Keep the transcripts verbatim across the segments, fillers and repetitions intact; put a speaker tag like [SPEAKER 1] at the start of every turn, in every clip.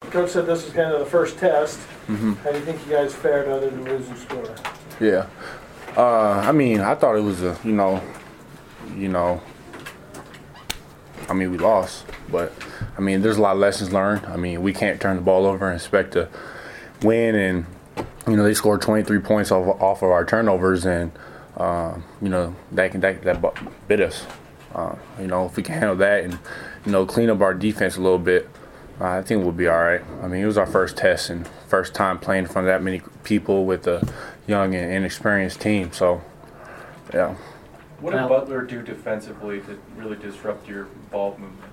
[SPEAKER 1] Coach said this was kind of the first test.
[SPEAKER 2] Mm-hmm.
[SPEAKER 1] How do you think you guys fared other than losing score?
[SPEAKER 2] Yeah. Uh, I mean, I thought it was a, you know, you know, I mean, we lost, but I mean, there's a lot of lessons learned. I mean, we can't turn the ball over and expect to win. And, you know, they scored twenty-three points off, off of our turnovers, and, uh, you know, that can that, that bit us. Uh, you know, if we can handle that and, you know, clean up our defense a little bit, uh, I think we'll be all right. I mean, it was our first test and first time playing in front of that many people with a young and inexperienced team. So, yeah.
[SPEAKER 3] What did Butler do defensively to really disrupt your ball movement?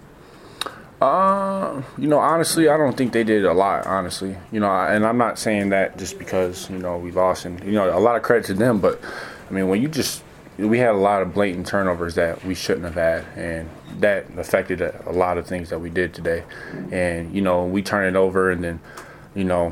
[SPEAKER 2] Uh, you know, honestly, I don't think they did a lot, honestly. You know, and I'm not saying that just because, you know, we lost. And, you know, a lot of credit to them. But, I mean, when you just – we had a lot of blatant turnovers that we shouldn't have had. And that affected a, a lot of things that we did today. And, you know, we turned it over and then, you know,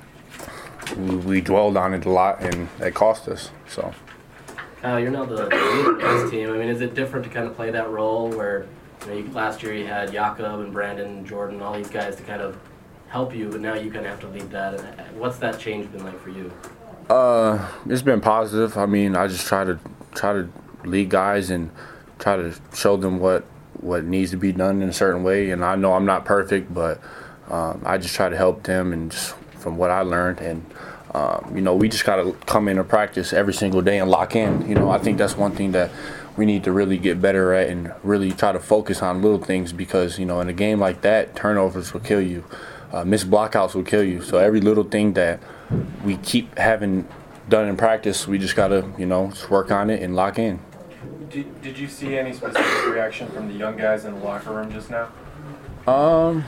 [SPEAKER 2] we, we dwelled on it a lot and it cost us. So.
[SPEAKER 4] Kyle, you're now the leader of this team. I mean, is it different to kind of play that role where, you know, you, last year you had Jakob and Brandon and Jordan, all these guys to kind of help you, but now you kind of have to lead that. And what's that change been like for you?
[SPEAKER 2] Uh, it's been positive. I mean, I just try to try to lead guys and try to show them what what needs to be done in a certain way. And I know I'm not perfect, but um, I just try to help them and just from what I learned. And Um, you know, we just got to come into practice every single day and lock in. You know, I think that's one thing that we need to really get better at and really try to focus on little things because, you know, in a game like that, turnovers will kill you. Uh, missed blockouts will kill you. So every little thing that we keep having done in practice, we just got to, you know, just work on it and lock in.
[SPEAKER 3] Did, did you see any specific reaction from the young guys in the locker room just now?
[SPEAKER 2] Um...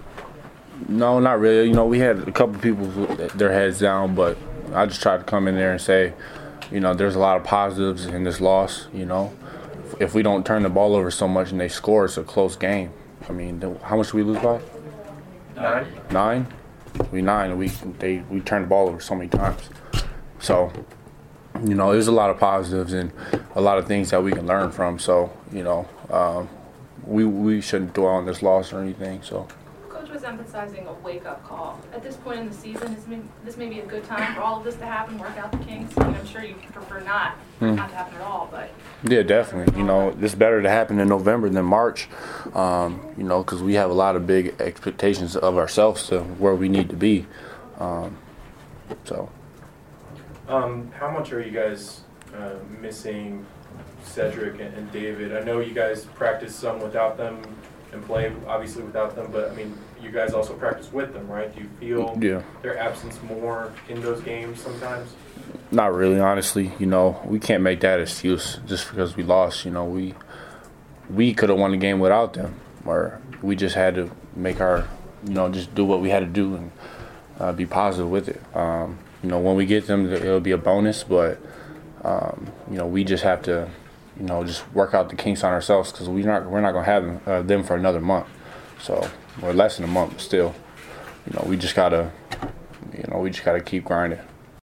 [SPEAKER 2] No, not really. You know, we had a couple people with their heads down, but I just tried to come in there and say, you know, there's a lot of positives in this loss, you know. If we don't turn the ball over so much and they score, it's a close game. I mean, how much did we lose by?
[SPEAKER 3] Nine.
[SPEAKER 2] Nine? We nine. We they we turned the ball over so many times. So, you know, there's a lot of positives and a lot of things that we can learn from. So, you know, um, we we shouldn't dwell on this loss or anything, so.
[SPEAKER 5] Was emphasizing a wake-up call. At this point in the season, this may, this may be a good time for all of this to happen, work out the kinks. I mean, I'm sure you prefer not, mm. not to happen at all, but...
[SPEAKER 2] Yeah, definitely. You know, it's better to happen in November than March, um, you know, because we have a lot of big expectations of ourselves to where we need to be. Um, so.
[SPEAKER 3] Um, how much are you guys uh, missing Cedric and, and David? I know you guys practice some without them and play obviously without them, but I mean, you guys also practice with them, right? Do you feel
[SPEAKER 2] yeah.
[SPEAKER 3] their absence more in those games sometimes?
[SPEAKER 2] Not really, honestly. You know, we can't make that excuse just because we lost. You know, we we could have won the game without them, or we just had to make our, you know, just do what we had to do and uh, be positive with it. Um, you know, when we get them, it'll be a bonus, but um, you know, we just have to. You know, just work out the kinks on ourselves because we're not we're not gonna have them, uh, them for another month, so or less than a month. But still, you know, we just gotta, you know, we just gotta keep grinding.